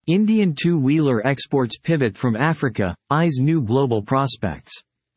Indian two-wheeler exports pivot from Africa, eyes new global prospects.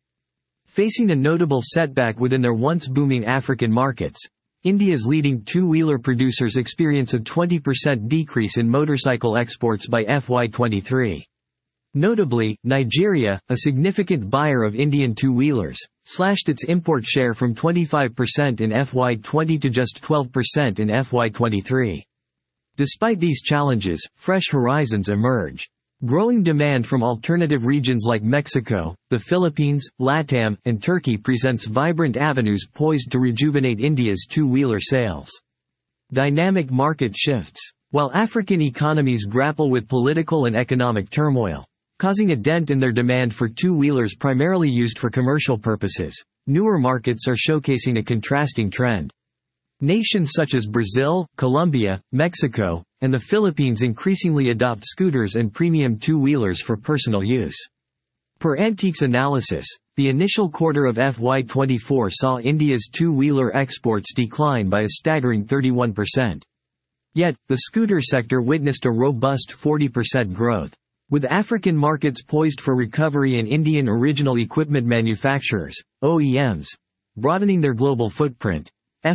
Facing a notable setback within their once booming African markets, India's leading two-wheeler producers experience a 20% decrease in motorcycle exports by FY23. Notably, Nigeria, a significant buyer of Indian two-wheelers, slashed its import share from 25% in FY20 to just 12% in FY23. Despite these challenges, fresh horizons emerge. Growing demand from alternative regions like Mexico, the Philippines, LATAM, and Turkey presents vibrant avenues poised to rejuvenate India's two-wheeler sales. Dynamic market shifts. While African economies grapple with political and economic turmoil, causing a dent in their demand for two-wheelers primarily used for commercial purposes, newer markets are showcasing a contrasting trend. Nations such as Brazil, Colombia, Mexico, and the Philippines increasingly adopt scooters and premium two-wheelers for personal use. Per Antiques analysis, the initial quarter of FY24 saw India's two-wheeler exports decline by a staggering 31%. Yet, the scooter sector witnessed a robust 40% growth. With African markets poised for recovery and Indian original equipment manufacturers, OEMs, broadening their global footprint,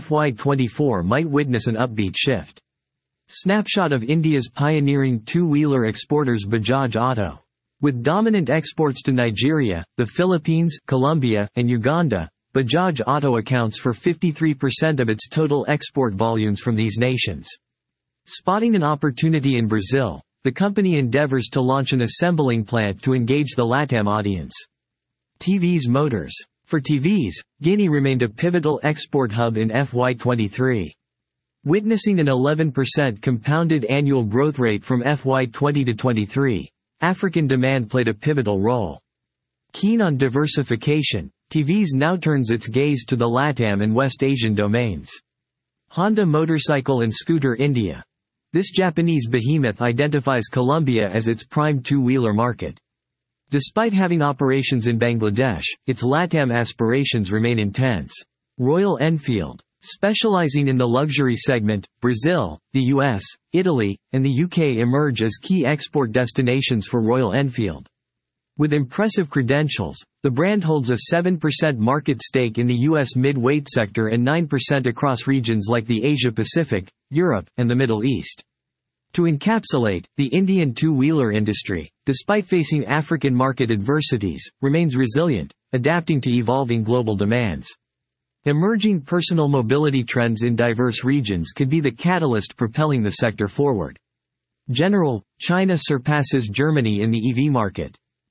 FY24 might witness an upbeat shift. Snapshot of India's pioneering two-wheeler exporters Bajaj Auto. With dominant exports to Nigeria, the Philippines, Colombia, and Uganda, Bajaj Auto accounts for 53% of its total export volumes from these nations. Spotting an opportunity in Brazil, the company endeavors to launch an assembling plant to engage the LATAM audience. TVS Motors. For TVS, Guinea remained a pivotal export hub in FY23. Witnessing an 11% compounded annual growth rate from FY20 to 23, African demand played a pivotal role. Keen on diversification, TVS now turns its gaze to the LATAM and West Asian domains. Honda Motorcycle and Scooter India. This Japanese behemoth identifies Colombia as its prime two-wheeler market. Despite having operations in Bangladesh, its LATAM aspirations remain intense. Royal Enfield. Specializing in the luxury segment, Brazil, the US, Italy, and the UK emerge as key export destinations for Royal Enfield. With impressive credentials, the brand holds a 7% market stake in the US mid-weight sector and 9% across regions like the Asia-Pacific, Europe, and the Middle East. To encapsulate, the Indian two-wheeler industry, despite facing African market adversities, remains resilient, adapting to evolving global demands. Emerging personal mobility trends in diverse regions could be the catalyst propelling the sector forward. General, China surpasses Germany in the EV market.